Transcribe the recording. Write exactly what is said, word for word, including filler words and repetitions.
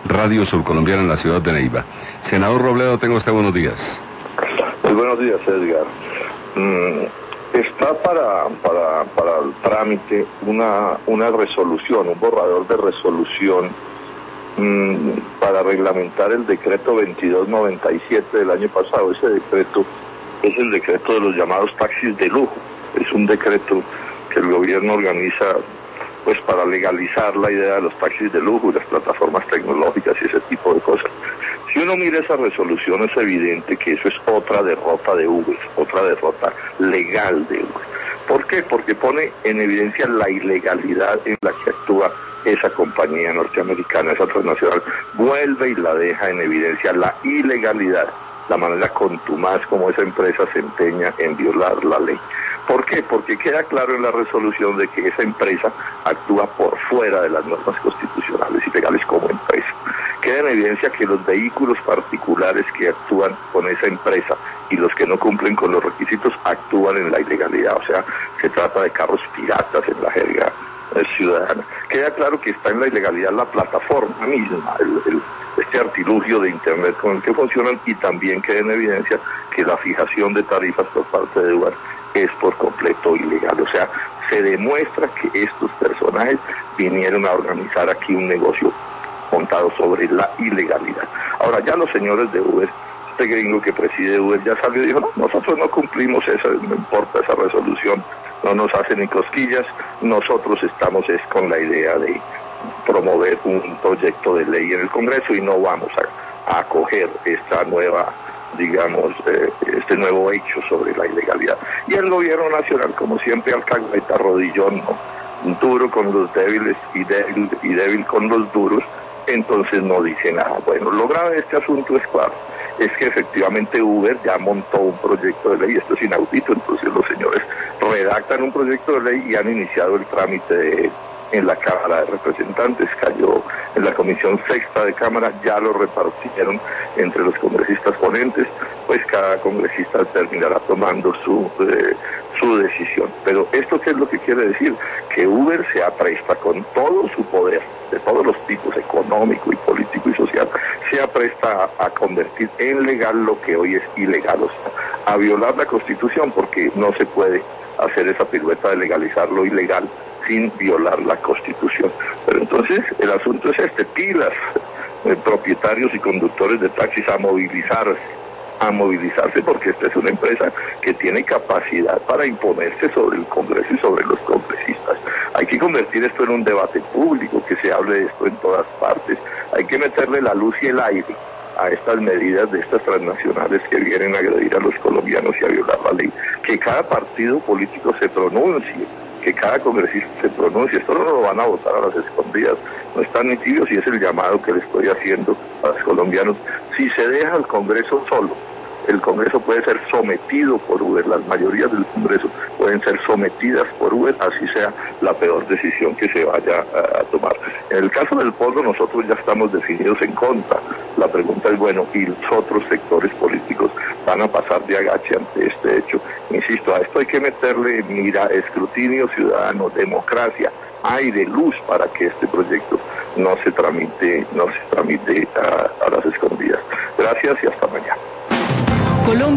Radio Surcolombiana en la ciudad de Neiva. Senador Robledo, tengo usted buenos días. Muy buenos días, Edgar. Mm, está para, para, para el trámite una, una resolución, un borrador de resolución mmm, para reglamentar el decreto veintidós noventa y siete del año pasado. Ese decreto es el decreto de los llamados taxis de lujo. Es un decreto que el gobierno organiza pues para legalizar la idea de los taxis de lujo y las plataformas tecnológicas y ese tipo de cosas. Si uno mira esa resolución, es evidente que eso es otra derrota de Uber, otra derrota legal de Uber. ¿Por qué? Porque pone en evidencia la ilegalidad en la que actúa esa compañía norteamericana, esa transnacional. Vuelve y la deja en evidencia la ilegalidad, la manera contumaz como esa empresa se empeña en violar la ley. ¿Por qué? Porque queda claro en la resolución de que esa empresa actúa por fuera de las normas constitucionales y legales como empresa. Queda en evidencia que los vehículos particulares que actúan con esa empresa y los que no cumplen con los requisitos actúan en la ilegalidad, o sea, se trata de carros piratas en la jerga eh, ciudadana. Queda claro que está en la ilegalidad la plataforma misma, el, el, este artilugio de Internet con el que funcionan, y también queda en evidencia que la fijación de tarifas por parte de Uber es por completo ilegal. O sea, se demuestra que estos personajes vinieron a organizar aquí un negocio montado sobre la ilegalidad. Ahora, ya los señores de Uber, este gringo que preside Uber ya salió y dijo, no, nosotros no cumplimos esa, no importa esa resolución, no nos hace ni cosquillas, nosotros estamos es con la idea de promover un proyecto de ley en el Congreso y no vamos a, a acoger esta nueva, digamos, eh, este nuevo hecho sobre la ilegalidad. Y el gobierno nacional, como siempre, alcahueta, rodillón, ¿no? Duro con los débiles y débil, y débil con los duros, entonces no dice nada. Bueno, lo grave de este asunto es claro, es que efectivamente Uber ya montó un proyecto de ley, esto es inaudito, entonces los señores redactan un proyecto de ley y han iniciado el trámite de, en la Cámara de Representantes, cayó en la Comisión Sexta de Cámara, ya lo repartieron entre los congresistas ponentes, pues cada congresista terminará tomando su, eh, su decisión. Pero ¿esto qué es lo que quiere decir? Que Uber se apresta con todo su poder, de todos los tipos, económico y político y social, se apresta a, a convertir en legal lo que hoy es ilegal, o sea, a violar la Constitución, porque no se puede hacer esa pirueta de legalizar lo ilegal sin violar la Constitución. Pero entonces el asunto es este, pilas, eh, propietarios y conductores de taxis a movilizarse, a movilizarse porque esta es una empresa que tiene capacidad para imponerse sobre el Congreso y sobre los congresistas. Hay que convertir esto en un debate público, que se hable de esto en todas partes, hay que meterle la luz y el aire a estas medidas de estas transnacionales que vienen a agredir a los colombianos y a violar la ley. Que cada partido político se pronuncie, que cada congresista se pronuncie. Esto no lo van a votar a las escondidas, no están ni tibios, y es el llamado que le estoy haciendo a los colombianos. Si se deja el Congreso solo, el Congreso puede ser sometido por Uber, las mayorías del Congreso pueden ser sometidas por Uber, así sea la peor decisión que se vaya a, a tomar. En el caso del pueblo, nosotros ya estamos definidos en contra. La pregunta es, bueno, ¿y los otros sectores políticos van a pasar de agache ante este hecho? Insisto, a esto hay que meterle, mira, escrutinio ciudadano, democracia, aire, luz, para que este proyecto no se tramite, no se tramite a, a las escondidas. Gracias y hasta mañana. Colombia.